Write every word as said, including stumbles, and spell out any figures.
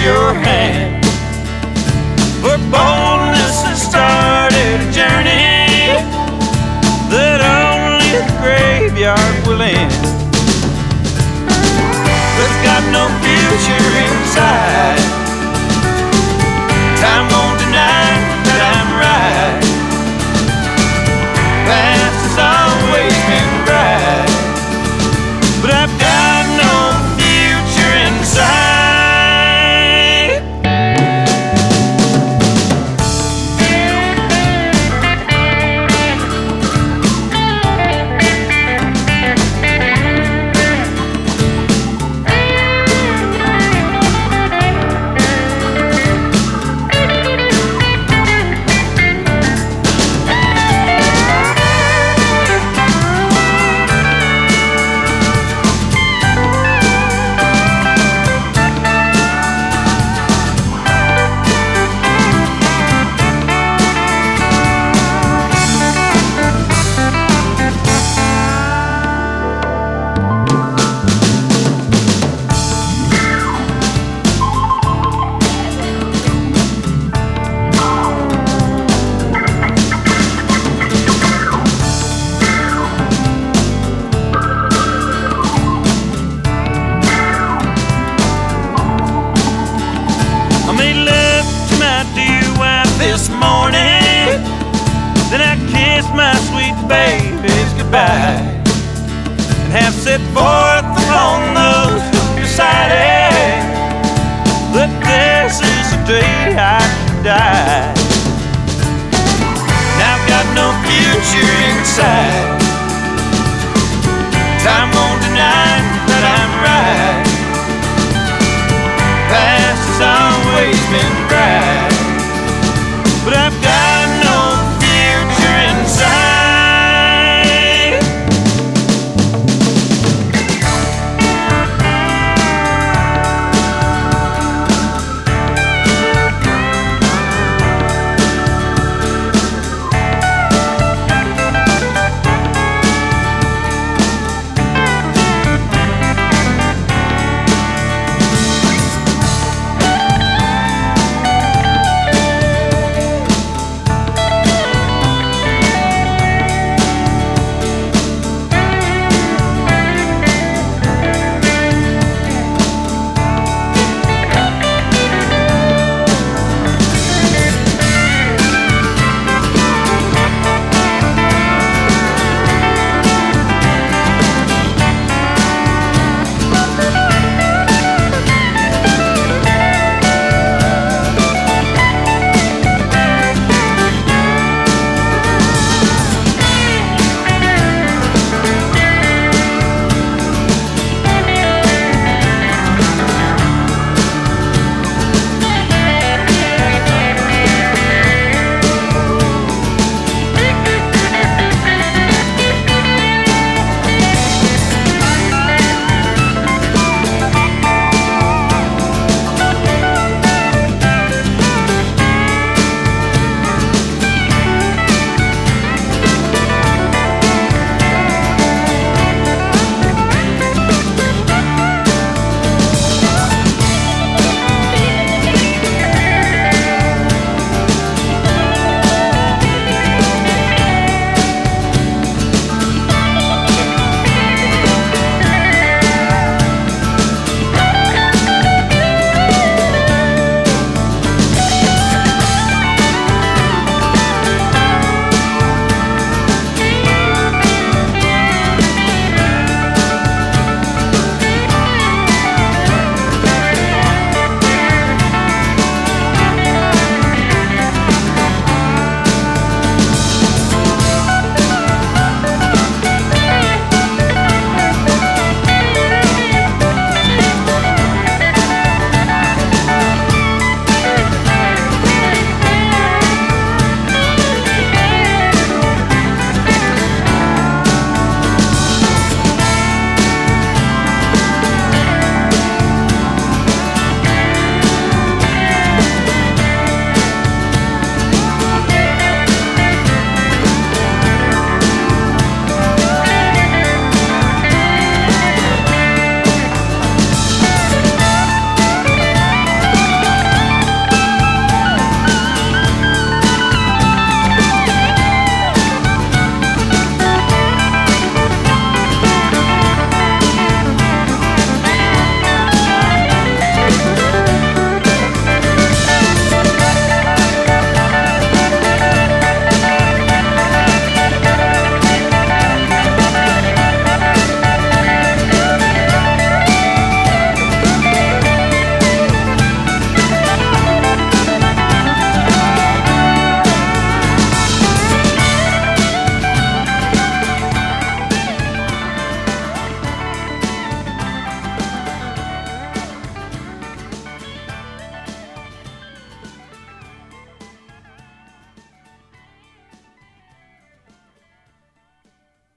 your hand. For boldness has started a journey that only the graveyard will end. It's got no future inside. Time won't deny that I'm right. Past has always been bright, but I've got no future inside. This morning, then I kissed my sweet babies goodbye, and have set forth upon those who decided that this is the day I should die. Now I've got no future inside. Time won't deny that I'm right. Past has always been